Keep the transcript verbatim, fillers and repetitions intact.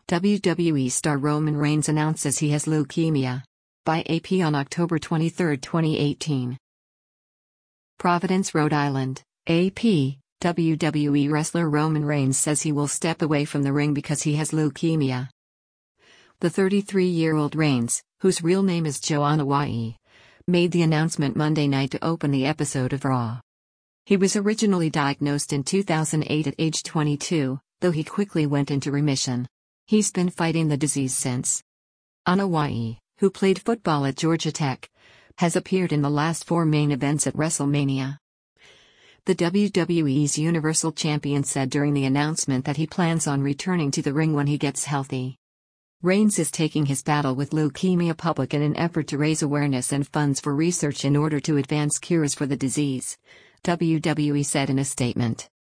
W W E star Roman Reigns announces he has leukemia. By A P on October twenty-third, twenty eighteen. Providence, Rhode Island, A P. W W E wrestler Roman Reigns says he will step away from the ring because he has leukemia. The thirty-three-year-old Reigns, whose real name is Joe Anoa'i, made the announcement Monday night to open the episode of Raw. He was originally diagnosed in two thousand eight at age twenty-two, though he quickly went into remission. He's been fighting the disease since. Anoa'i, who played football at Georgia Tech, has appeared in the last four main events at WrestleMania. The W W E's Universal Champion said during the announcement that he plans on returning to the ring when he gets healthy. Reigns is taking his battle with leukemia public in an effort to raise awareness and funds for research in order to advance cures for the disease, W W E said in a statement.